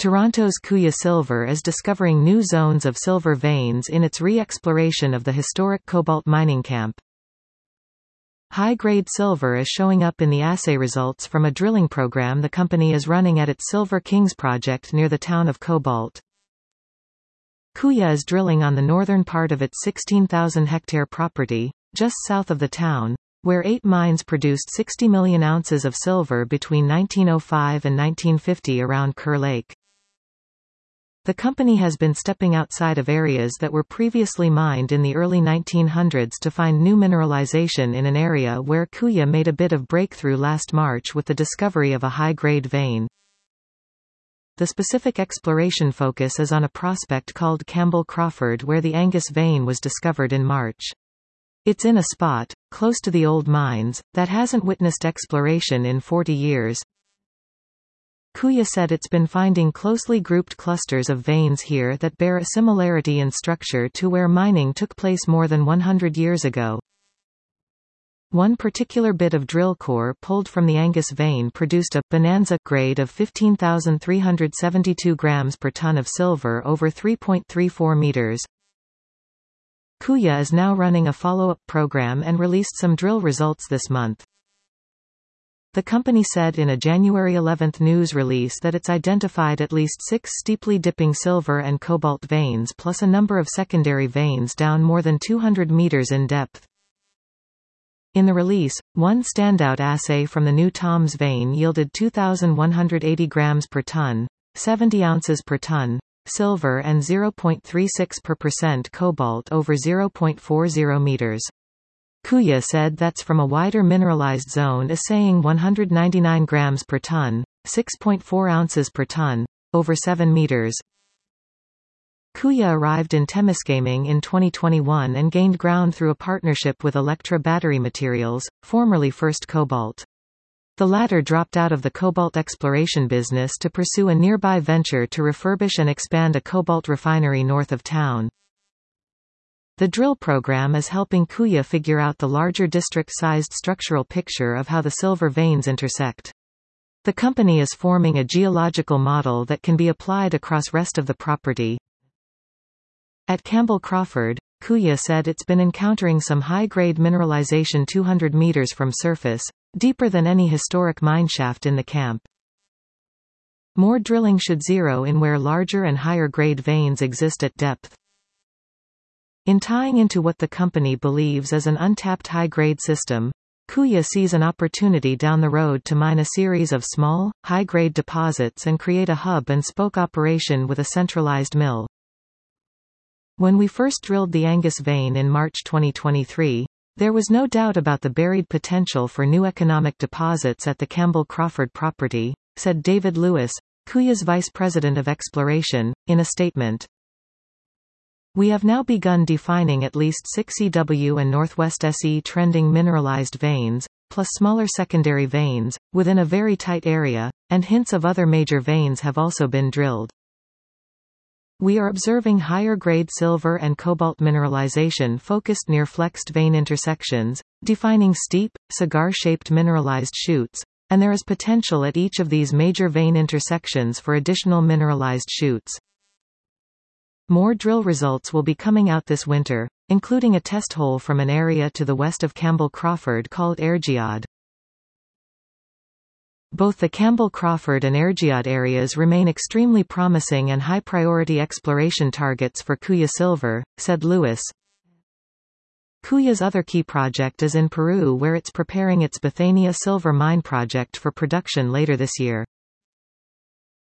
Toronto's Kuya Silver is discovering new zones of silver veins in its re-exploration of the historic cobalt mining camp. High-grade silver is showing up in the assay results from a drilling program the company is running at its Silver Kings project near the town of Cobalt. Kuya is drilling on the northern part of its 16,000-hectare property, just south of the town, where 8 mines produced 60 million ounces of silver between 1905 and 1950 around Kerr Lake. The company has been stepping outside of areas that were previously mined in the early 1900s to find new mineralization in an area where Kuya made a bit of breakthrough last March with the discovery of a high-grade vein. The specific exploration focus is on a prospect called Campbell Crawford where the Angus vein was discovered in March. It's in a spot, close to the old mines, that hasn't witnessed exploration in 40 years. Kuya said it's been finding closely grouped clusters of veins here that bear a similarity in structure to where mining took place more than 100 years ago. One particular bit of drill core pulled from the Angus vein produced a bonanza grade of 15,372 grams per ton of silver over 3.34 meters. Kuya is now running a follow-up program and released some drill results this month. The company said in a January 11 news release that it's identified at least 6 steeply dipping silver and cobalt veins plus a number of secondary veins down more than 200 meters in depth. In the release, one standout assay from the New Toms vein yielded 2,180 grams per ton, 70 ounces per ton, silver and 0.36% cobalt over 0.40 meters. Kuya said that's from a wider mineralized zone assaying 199 grams per ton, 6.4 ounces per ton, over 7 meters. Kuya arrived in Temiskaming in 2021 and gained ground through a partnership with Electra Battery Materials, formerly First Cobalt. The latter dropped out of the cobalt exploration business to pursue a nearby venture to refurbish and expand a cobalt refinery north of town. The drill program is helping Kuya figure out the larger district-sized structural picture of how the silver veins intersect. The company is forming a geological model that can be applied across rest of the property. At Campbell Crawford, Kuya said it's been encountering some high-grade mineralization 200 meters from surface, deeper than any historic mineshaft in the camp. More drilling should zero in where larger and higher-grade veins exist at depth. In tying into what the company believes is an untapped high-grade system, Kuya sees an opportunity down the road to mine a series of small, high-grade deposits and create a hub-and-spoke operation with a centralized mill. When we first drilled the Angus vein in March 2023, there was no doubt about the buried potential for new economic deposits at the Campbell Crawford property, said David Lewis, Kuya's vice president of exploration, in a statement. We have now begun defining at least 6 EW and Northwest SE trending mineralized veins, plus smaller secondary veins, within a very tight area, and hints of other major veins have also been drilled. We are observing higher-grade silver and cobalt mineralization focused near flexed vein intersections, defining steep, cigar-shaped mineralized chutes, and there is potential at each of these major vein intersections for additional mineralized chutes. More drill results will be coming out this winter, including a test hole from an area to the west of Campbell Crawford called Ergiad. Both the Campbell Crawford and Ergiad areas remain extremely promising and high-priority exploration targets for Kuya Silver, said Lewis. Kuya's other key project is in Peru where it's preparing its Bethania silver mine project for production later this year.